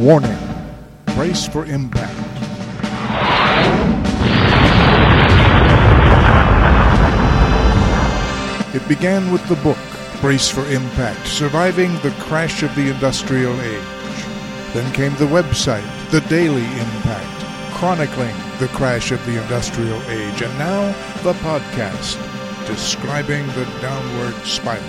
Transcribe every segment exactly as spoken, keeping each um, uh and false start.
Warning. Brace for impact. It began with the book, Brace for Impact, Surviving the Crash of the Industrial Age. Then came the website, The Daily Impact, chronicling the crash of the Industrial Age. And now, the podcast, describing the downward spiral.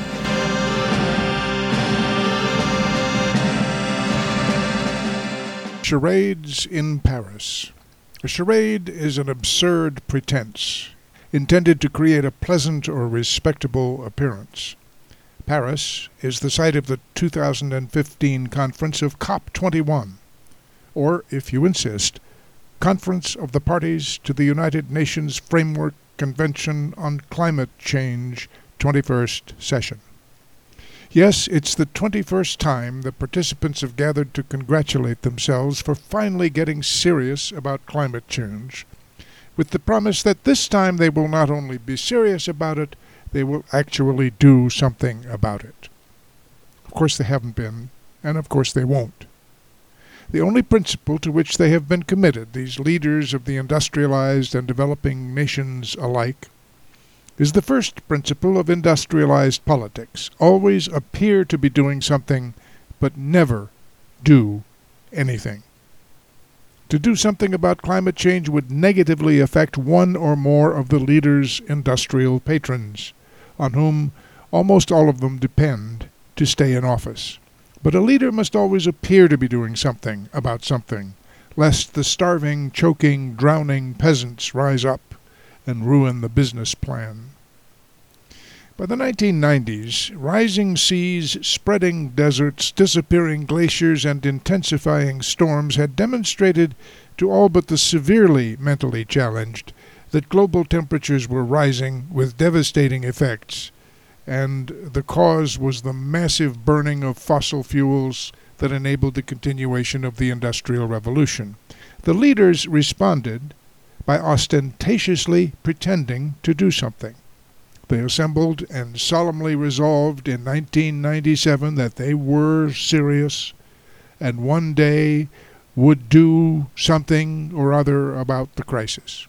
Charades in Paris. A charade is an absurd pretense, intended to create a pleasant or respectable appearance. Paris is the site of the two thousand fifteen conference of COP twenty-one, or, if you insist, Conference of the Parties to the United Nations Framework Convention on Climate Change twenty-first session. Yes, it's the twenty-first time that participants have gathered to congratulate themselves for finally getting serious about climate change, with the promise that this time they will not only be serious about it, they will actually do something about it. Of course they haven't been, and of course they won't. The only principle to which they have been committed, these leaders of the industrialized and developing nations alike, is the first principle of industrialized politics: always appear to be doing something, but never do anything. To do something about climate change would negatively affect one or more of the leaders' industrial patrons, on whom almost all of them depend to stay in office. But a leader must always appear to be doing something about something, lest the starving, choking, drowning peasants rise up and ruin the business plan. By the nineteen nineties, rising seas, spreading deserts, disappearing glaciers, and intensifying storms had demonstrated to all but the severely mentally challenged that global temperatures were rising with devastating effects, and the cause was the massive burning of fossil fuels that enabled the continuation of the Industrial Revolution. The leaders responded by ostentatiously pretending to do something. They assembled and solemnly resolved in nineteen ninety-seven that they were serious and one day would do something or other about the crisis.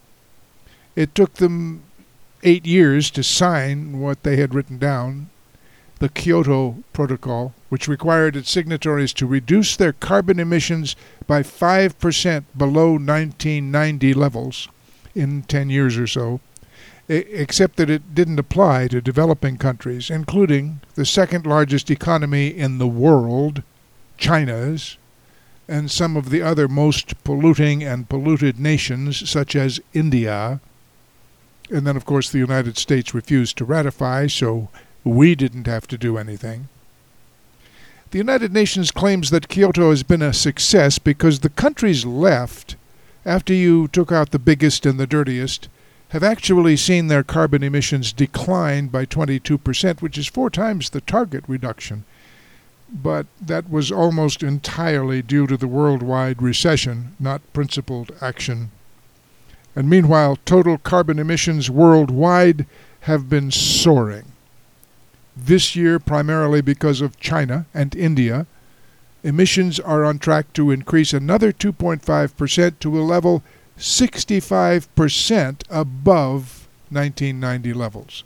It took them eight years to sign what they had written down, the Kyoto Protocol, which required its signatories to reduce their carbon emissions by five percent below nineteen ninety levels in ten years or so, except that it didn't apply to developing countries, including the second largest economy in the world, China's, and some of the other most polluting and polluted nations, such as India. And then, of course, the United States refused to ratify, so we didn't have to do anything. The United Nations claims that Kyoto has been a success because the countries left, after you took out the biggest and the dirtiest, have actually seen their carbon emissions decline by twenty-two percent, which is four times the target reduction. But that was almost entirely due to the worldwide recession, not principled action. And meanwhile, total carbon emissions worldwide have been soaring. This year, primarily because of China and India, emissions are on track to increase another two point five percent to a level sixty-five percent above nineteen ninety levels.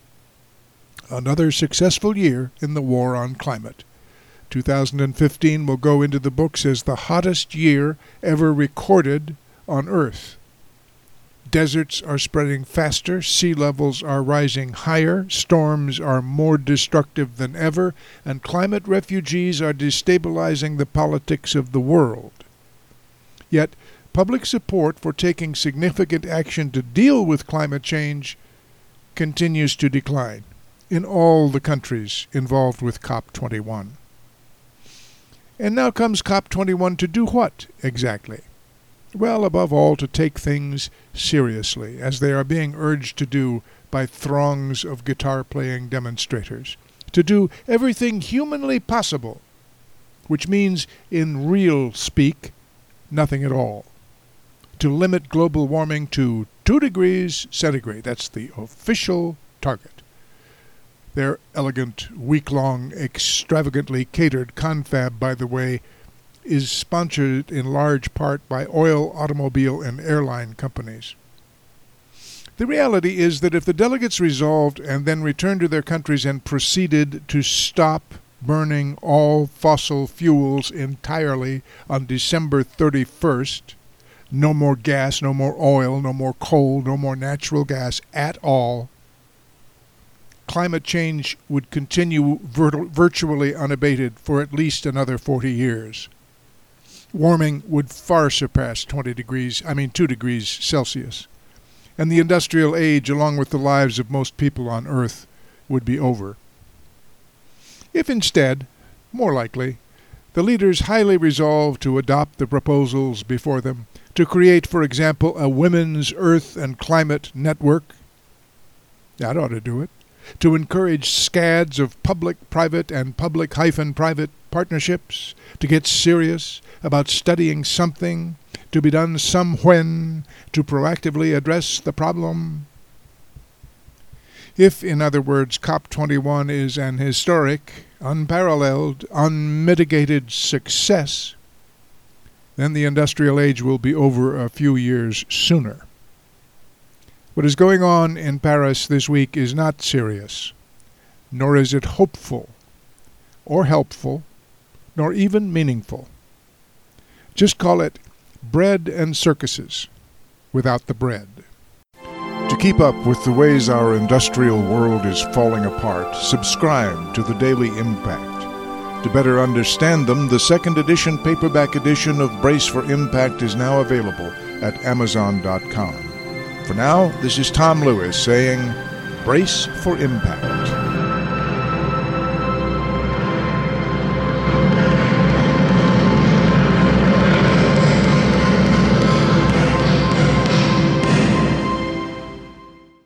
Another successful year in the war on climate. two thousand fifteen will go into the books as the hottest year ever recorded on Earth. Deserts are spreading faster, sea levels are rising higher, storms are more destructive than ever, and climate refugees are destabilizing the politics of the world. Yet, public support for taking significant action to deal with climate change continues to decline in all the countries involved with COP twenty-one. And now comes COP twenty-one to do what exactly? Well, above all, to take things seriously, as they are being urged to do by throngs of guitar-playing demonstrators. To do everything humanly possible, which means, in real speak, nothing at all. To limit global warming to two degrees centigrade. That's the official target. Their elegant, week-long, extravagantly catered confab, by the way, is sponsored in large part by oil, automobile, and airline companies. The reality is that if the delegates resolved and then returned to their countries and proceeded to stop burning all fossil fuels entirely on December thirty-first, no more gas, no more oil, no more coal, no more natural gas at all, climate change would continue vir- virtually unabated for at least another forty years. Warming would far surpass twenty degrees, I mean two degrees Celsius, and the industrial age, along with the lives of most people on Earth, would be over. If instead, more likely, the leaders highly resolved to adopt the proposals before them, to create, for example, a women's Earth and Climate Network, that ought to do it, to encourage scads of public-private and public-private partnerships, to get serious about studying something, to be done somewhen, to proactively address the problem. If, in other words, COP twenty-one is an historic, unparalleled, unmitigated success, then the industrial age will be over a few years sooner. What is going on in Paris this week is not serious, nor is it hopeful, or helpful, nor even meaningful. Just call it bread and circuses without the bread. To keep up with the ways our industrial world is falling apart, subscribe to the Daily Impact. To better understand them, the second edition paperback edition of Brace for Impact is now available at amazon dot com. For now, this is Tom Lewis saying, Brace for Impact.